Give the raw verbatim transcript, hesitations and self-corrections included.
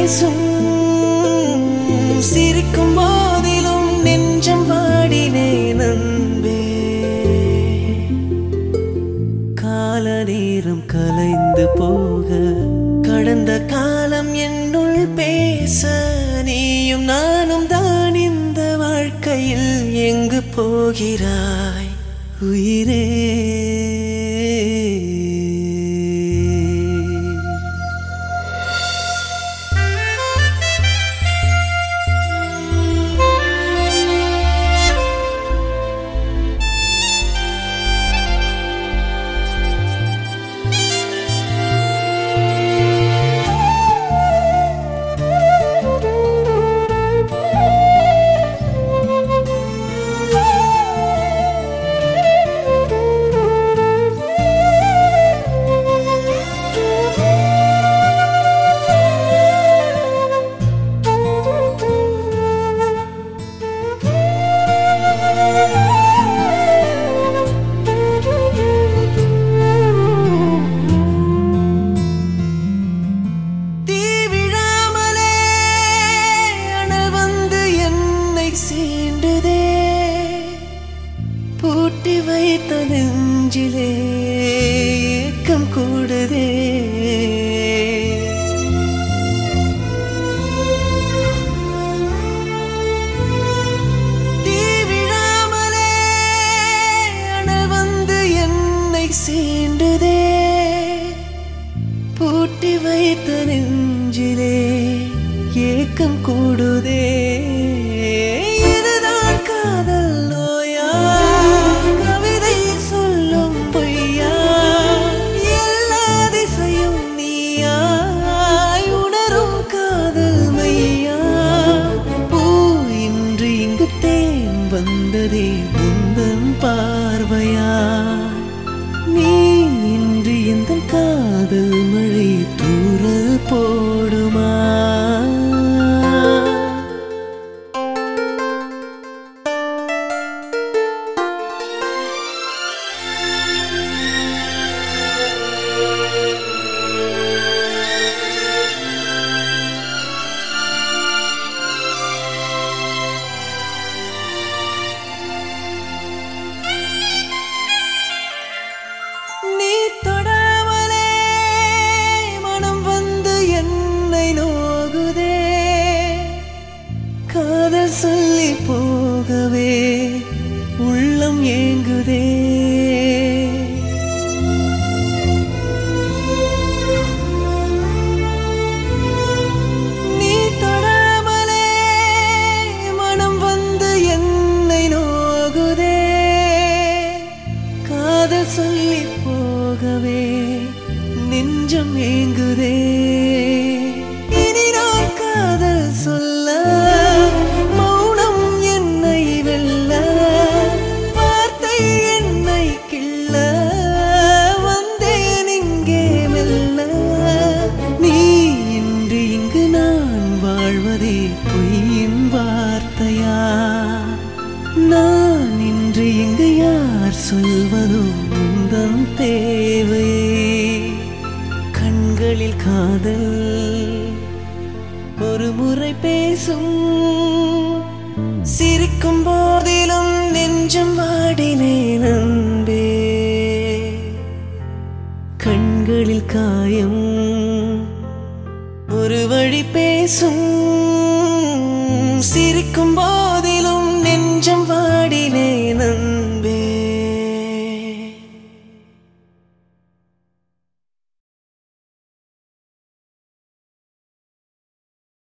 பேசும் சிரிக்கும் போதிலும் நெஞ்சம் வாடினே நண்பே. கால நேரம் கலைந்து போக கடந்த காலம் என்னுள் பேச நீயும் நானும் தான் இந்த வாழ்க்கையில் எங்கு போகிறாய் உயிரே. பூட்டி வைத்த நெஞ்சிலே ஏக்கம் கூடுதே. தீவிழாமலே அனல் வந்து என்னை சீண்டுதே. பூட்டி வைத்த நெஞ்சிலே ஏக்கம் கூடுதே. வந்ததே உந்தன் பார்வையா நீ இன்று இந்த காதல் மழை தூறல் போடுமா. காதல் சொல்லி போகவே உள்ளம் ஏங்குதே. நீ தொடாமலே மனம் வந்து என்னை நோகுதே. காதல் சொல்லி போகவே நெஞ்சம் ஏங்குதே. இனி நான் காதல் சொல்ல பொய்யின் வார்த்தையா நான் இன்று இங்கு யார் சொல்வதோ உந்தன் தேவையே. கண்களில் காதல் ஒரு முறை பேசும் சிரிக்கும் போதிலும் நெஞ்சம் வாடினே நண்பே. கண்களில் காயம் ஒரு வழி பேசும் சிரிக்கும் போதிலும் நெஞ்சம்